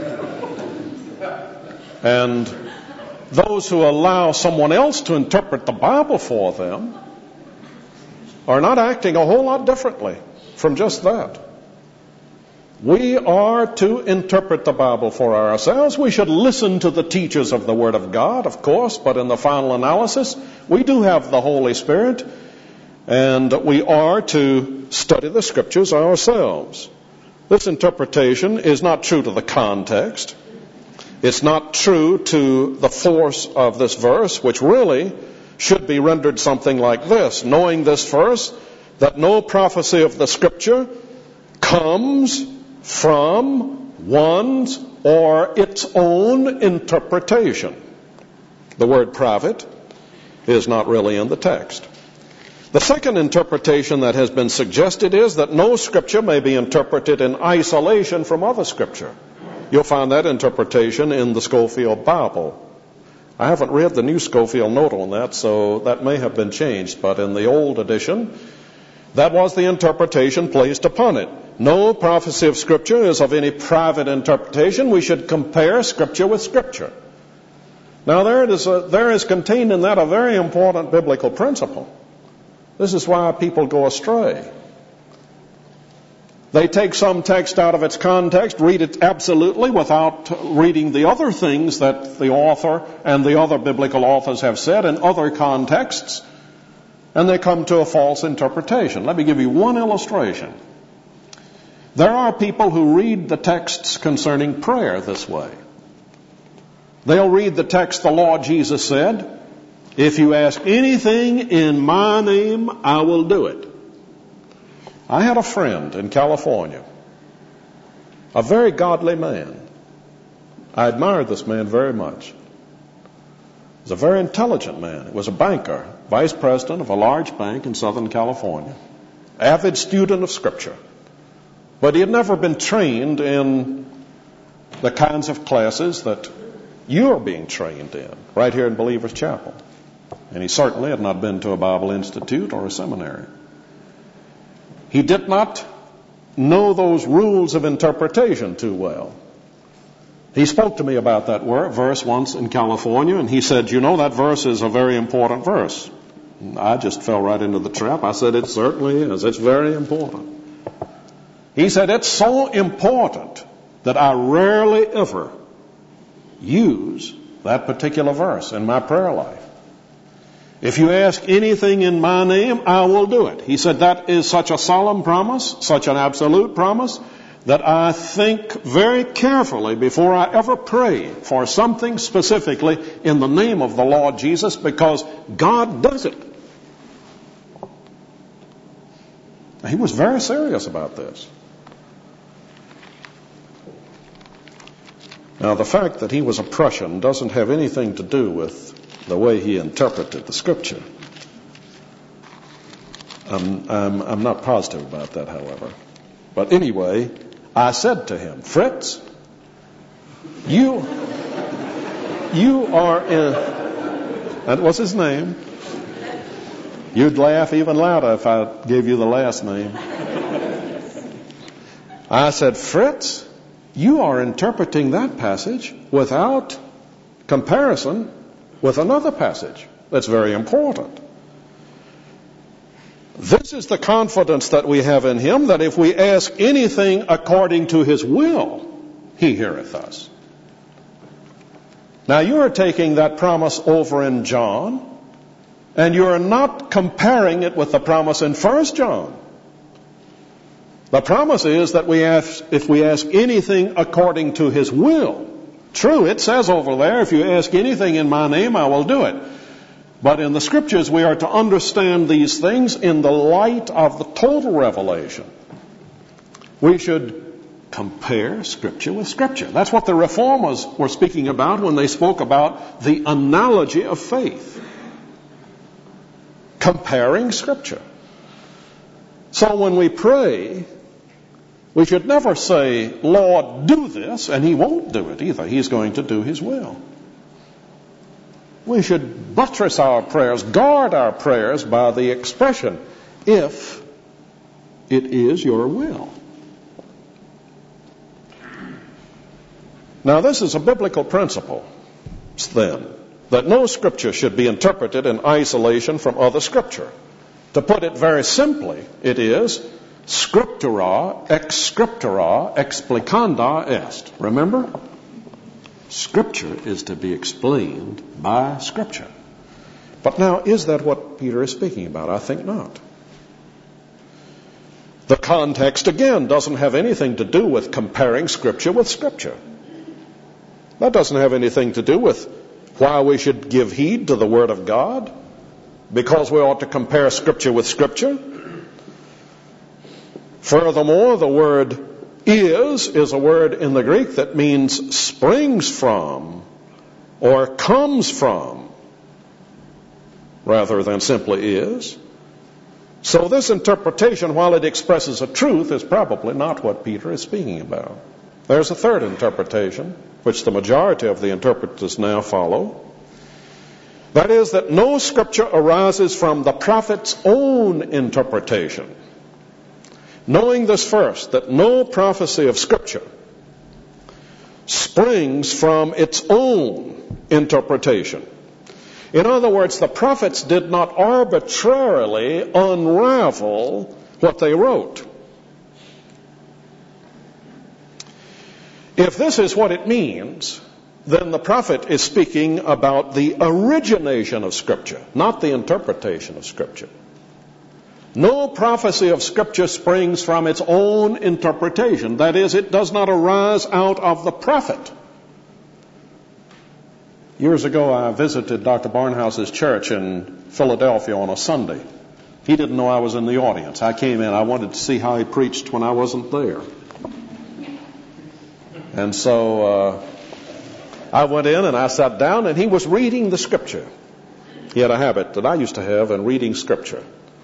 And those who allow someone else to interpret the Bible for them are not acting a whole lot differently from just that. We are to interpret the Bible for ourselves. We should listen to the teachers of the Word of God, of course, but in the final analysis, we do have the Holy Spirit, and we are to study the Scriptures ourselves. This interpretation is not true to the context. It's not true to the force of this verse, which really should be rendered something like this: knowing this verse, that no prophecy of the Scripture comes from one's or its own interpretation. The word private is not really in the text. The second interpretation that has been suggested is that no Scripture may be interpreted in isolation from other Scripture. You'll find that interpretation in the Scofield Bible. I haven't read the new Scofield note on that, so that may have been changed, but in the old edition, that was the interpretation placed upon it. No prophecy of Scripture is of any private interpretation. We should compare Scripture with Scripture. Now, there is, a, there is contained in that a very important biblical principle. This is why people go astray. They take some text out of its context, read it absolutely without reading the other things that the author and the other biblical authors have said in other contexts, and they come to a false interpretation. Let me give you one illustration. There are people who read the texts concerning prayer this way. They'll read the text, the Lord Jesus said, "If you ask anything in my name, I will do it." I had a friend in California, a very godly man. I admired this man very much. He was a very intelligent man. He was a banker, vice president of a large bank in Southern California, avid student of Scripture. But he had never been trained in the kinds of classes that you are being trained in right here in Believer's Chapel. And he certainly had not been to a Bible institute or a seminary. He did not know those rules of interpretation too well. He spoke to me about that verse once in California, and he said, "You know, that verse is a very important verse." And I just fell right into the trap. I said, "It certainly is. It's very important." He said, "It's so important that I rarely ever use that particular verse in my prayer life. If you ask anything in my name, I will do it." He said, "That is such a solemn promise, such an absolute promise, that I think very carefully before I ever pray for something specifically in the name of the Lord Jesus, because God does it." He was very serious about this. Now, the fact that he was a Prussian doesn't have anything to do with the way he interpreted the Scripture. I'm, I'm, I'm not positive about that, however. But anyway, I said to him, "Fritz, you, you are in," that was his name. You'd laugh even louder if I gave you the last name. I said, "Fritz, you are interpreting that passage without comparison with another passage. That's very important. This is the confidence that we have in him, that if we ask anything according to his will, he heareth us. Now you are taking that promise over in John, and you are not comparing it with the promise in First John. The promise is that we ask, if we ask anything according to his will. True, it says over there, if you ask anything in my name, I will do it. But in the Scriptures, we are to understand these things in the light of the total revelation. We should compare Scripture with Scripture. That's what the Reformers were speaking about when they spoke about the analogy of faith. Comparing Scripture. So when we pray, we should never say, Lord, do this, and he won't do it either. He's going to do his will. We should buttress our prayers, guard our prayers by the expression, if it is your will. Now this is a biblical principle, then, that no Scripture should be interpreted in isolation from other Scripture. To put it very simply, it is, Scriptura ex Scriptura explicanda est. Remember? Scripture is to be explained by Scripture. But now, is that what Peter is speaking about? I think not. The context, again, doesn't have anything to do with comparing Scripture with Scripture. That doesn't have anything to do with why we should give heed to the Word of God, because we ought to compare Scripture with Scripture. Furthermore, the word is is a word in the Greek that means springs from or comes from, rather than simply is. So this interpretation, while it expresses a truth, is probably not what Peter is speaking about. There's a third interpretation, which the majority of the interpreters now follow. That is, that no Scripture arises from the prophet's own interpretation. Knowing this first, that no prophecy of Scripture springs from its own interpretation. In other words, the prophets did not arbitrarily unravel what they wrote. If this is what it means, then the prophet is speaking about the origination of Scripture, not the interpretation of Scripture. No prophecy of Scripture springs from its own interpretation. That is, it does not arise out of the prophet. Years ago, I visited Doctor Barnhouse's church in Philadelphia on a Sunday. He didn't know I was in the audience. I came in. I wanted to see how he preached when I wasn't there. And so uh, I went in and I sat down, and he was reading the Scripture. He had a habit that I used to have in reading Scripture.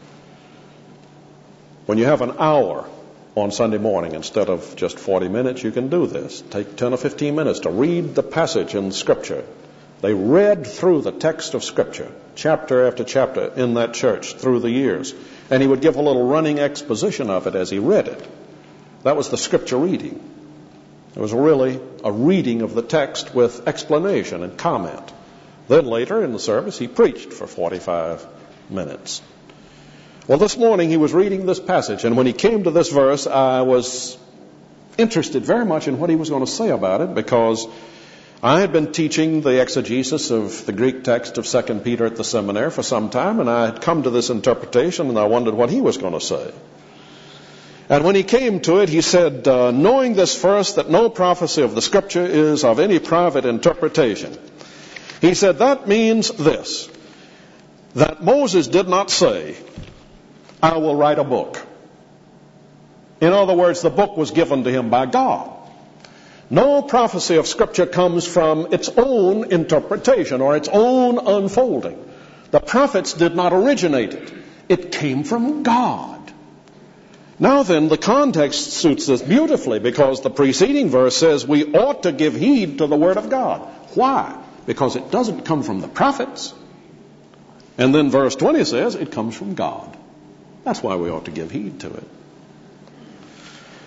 When you have an hour on Sunday morning instead of just forty minutes, you can do this. Take ten or fifteen minutes to read the passage in Scripture. They read through the text of Scripture, chapter after chapter, in that church through the years. And he would give a little running exposition of it as he read it. That was the Scripture reading. It was really a reading of the text with explanation and comment. Then later in the service, he preached for forty-five minutes. Well, this morning he was reading this passage, and when he came to this verse, I was interested very much in what he was going to say about it, because I had been teaching the exegesis of the Greek text of Second Peter at the seminary for some time, and I had come to this interpretation, and I wondered what he was going to say. And when he came to it, he said, uh, knowing this first, that no prophecy of the Scripture is of any private interpretation. He said, that means this, that Moses did not say, I will write a book. In other words, the book was given to him by God. No prophecy of Scripture comes from its own interpretation or its own unfolding. The prophets did not originate it. It came from God. Now then, the context suits this beautifully, because the preceding verse says we ought to give heed to the Word of God. Why? Because it doesn't come from the prophets. And then verse twenty says it comes from God. That's why we ought to give heed to it.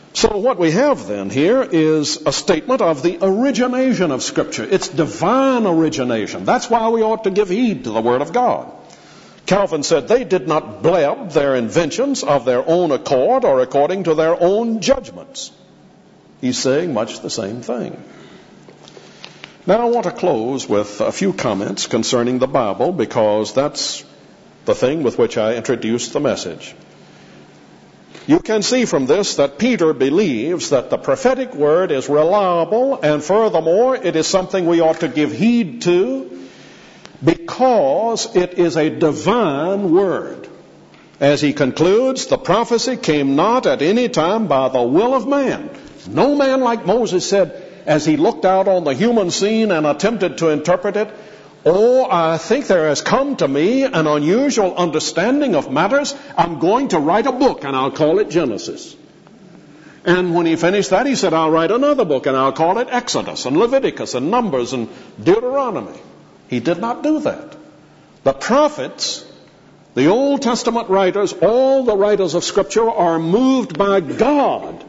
So what we have then here is a statement of the origination of Scripture. It's divine origination. That's why we ought to give heed to the Word of God. Calvin said they did not blab their inventions of their own accord or according to their own judgments. He's saying much the same thing. Now I want to close with a few comments concerning the Bible, because that's the thing with which I introduced the message. You can see from this that Peter believes that the prophetic word is reliable, and furthermore, it is something we ought to give heed to because it is a divine word. As he concludes, the prophecy came not at any time by the will of man. No man, like Moses said, as he looked out on the human scene and attempted to interpret it, "Oh, I think there has come to me an unusual understanding of matters. I'm going to write a book, and I'll call it Genesis." And when he finished that, he said, "I'll write another book, and I'll call it Exodus and Leviticus and Numbers and Deuteronomy." He did not do that. The prophets, the Old Testament writers, all the writers of Scripture are moved by God.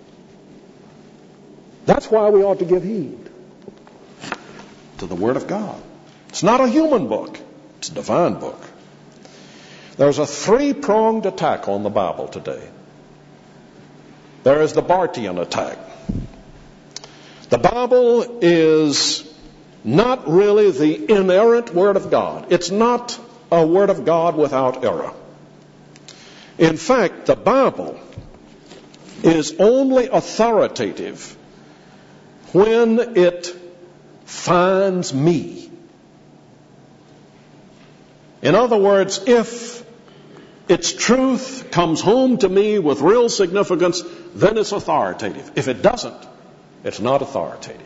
That's why we ought to give heed to the Word of God. It's not a human book. It's a divine book. There's a three-pronged attack on the Bible today. There is the Bartian attack. The Bible is not really the inerrant Word of God. It's not a Word of God without error. In fact, the Bible is only authoritative when it finds me. In other words, if its truth comes home to me with real significance, then it's authoritative. If it doesn't, it's not authoritative.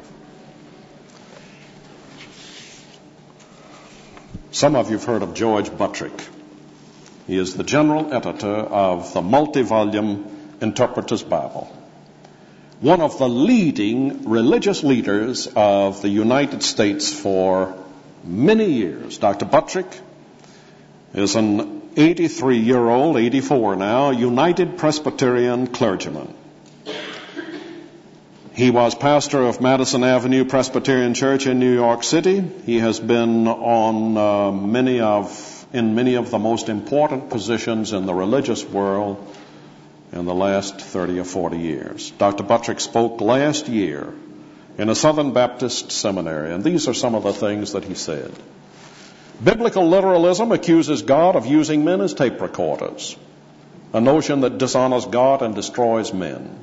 Some of you have heard of George Buttrick. He is the general editor of the multi-volume Interpreter's Bible. One of the leading religious leaders of the United States for many years. Doctor Buttrick is an eighty-three-year-old, eighty-four now, United Presbyterian clergyman. He was pastor of Madison Avenue Presbyterian Church in New York City. He has been on uh, many of, in many of the most important positions in the religious world in the last thirty or forty years. Doctor Buttrick spoke last year in a Southern Baptist seminary, and these are some of the things that he said. Biblical literalism accuses God of using men as tape recorders, a notion that dishonors God and destroys men.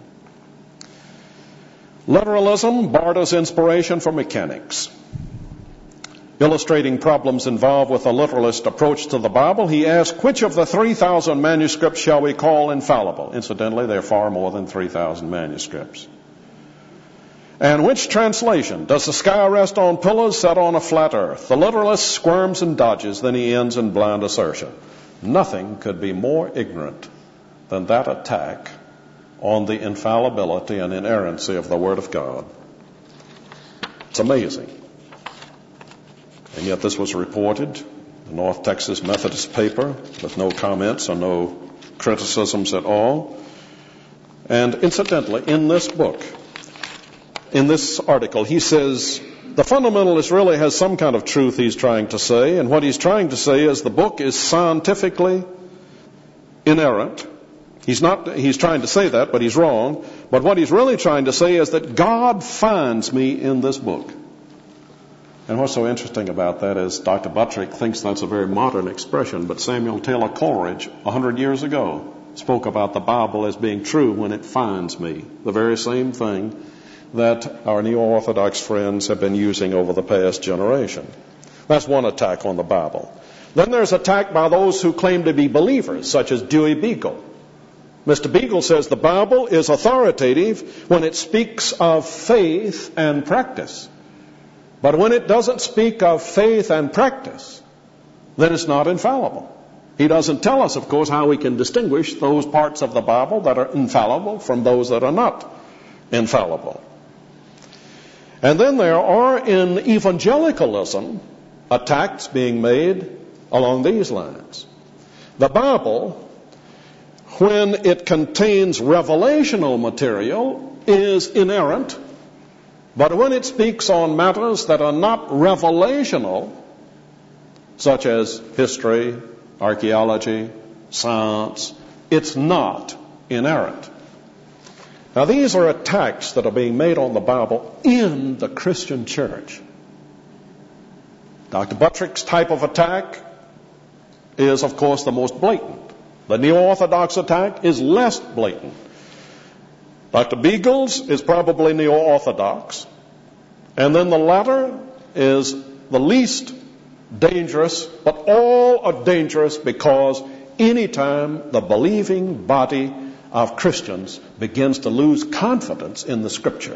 Literalism barters inspiration for mechanics. Illustrating problems involved with a literalist approach to the Bible, he asked, which of the three thousand manuscripts shall we call infallible? Incidentally, there are far more than three thousand manuscripts. And which translation? Does the sky rest on pillars set on a flat earth? The literalist squirms and dodges, then he ends in blind assertion. Nothing could be more ignorant than that attack on the infallibility and inerrancy of the Word of God. It's amazing. And yet this was reported in the North Texas Methodist paper with no comments or no criticisms at all. And incidentally, in this book, in this article, he says the fundamentalist really has some kind of truth he's trying to say, and what he's trying to say is the book is scientifically inerrant. He's not, he's trying to say that, but he's wrong. But what he's really trying to say is that God finds me in this book. And what's so interesting about that is Doctor Buttrick thinks that's a very modern expression, but Samuel Taylor Coleridge, a hundred years ago, spoke about the Bible as being true when it finds me. The very same thing that our neo-Orthodox friends have been using over the past generation. That's one attack on the Bible. Then there's attack by those who claim to be believers, such as Dewey Beagle. Mister Beagle says the Bible is authoritative when it speaks of faith and practice. But when it doesn't speak of faith and practice, then it's not infallible. He doesn't tell us, of course, how we can distinguish those parts of the Bible that are infallible from those that are not infallible. And then there are in evangelicalism attacks being made along these lines. The Bible, when it contains revelational material, is inerrant. But when it speaks on matters that are not revelational, such as history, archaeology, science, it's not inerrant. Now, these are attacks that are being made on the Bible in the Christian church. Doctor Buttrick's type of attack is, of course, the most blatant. The neo-orthodox attack is less blatant. Doctor Beagle's is probably neo-orthodox. And then the latter is the least dangerous, but all are dangerous because anytime the believing body of Christians begins to lose confidence in the Scripture,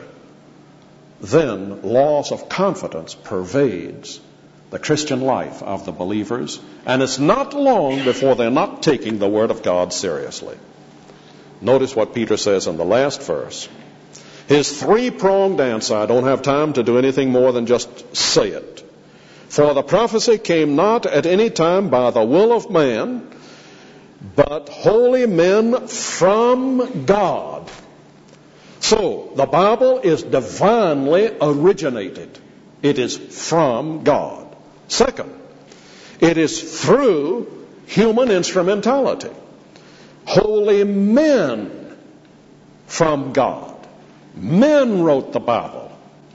then loss of confidence pervades the Christian life of the believers, and it's not long before they're not taking the Word of God seriously. Notice what Peter says in the last verse. His three-pronged answer, I don't have time to do anything more than just say it. For the prophecy came not at any time by the will of man, but holy men from God. So, the Bible is divinely originated. It is from God. Second, it is through human instrumentality. Holy men from God. Men wrote the Bible.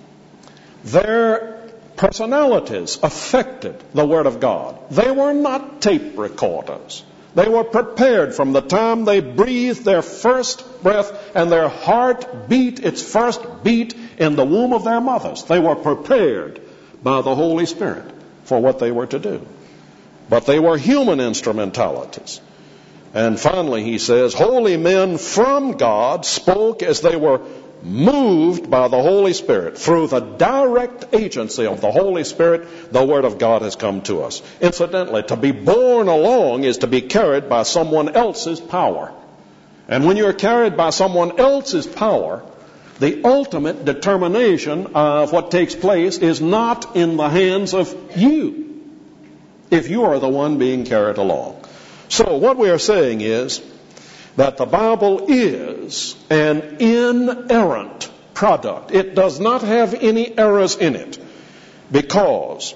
Their personalities affected the Word of God. They were not tape recorders. They were prepared from the time they breathed their first breath and their heart beat its first beat in the womb of their mothers. They were prepared by the Holy Spirit for what they were to do. But they were human instrumentalities. And finally, he says, holy men from God spoke as they were moved by the Holy Spirit. Through the direct agency of the Holy Spirit, the Word of God has come to us. Incidentally, to be borne along is to be carried by someone else's power. And when you're carried by someone else's power, the ultimate determination of what takes place is not in the hands of you, if you are the one being carried along. So what we are saying is that the Bible is an inerrant product. It does not have any errors in it because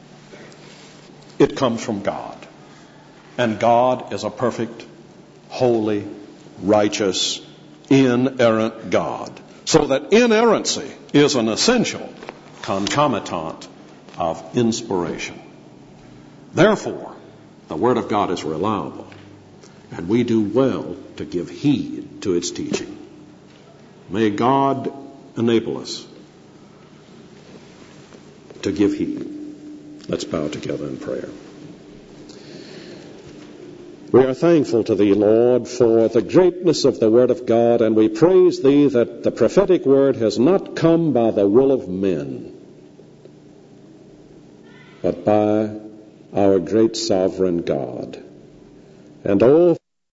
it comes from God. And God is a perfect, holy, righteous, inerrant God. So that inerrancy is an essential concomitant of inspiration. Therefore, the Word of God is reliable, and we do well to give heed to its teaching. May God enable us to give heed. Let's bow together in prayer. We are thankful to Thee, Lord, for the greatness of the Word of God, and we praise Thee that the prophetic word has not come by the will of men, but by our great sovereign God. And oh,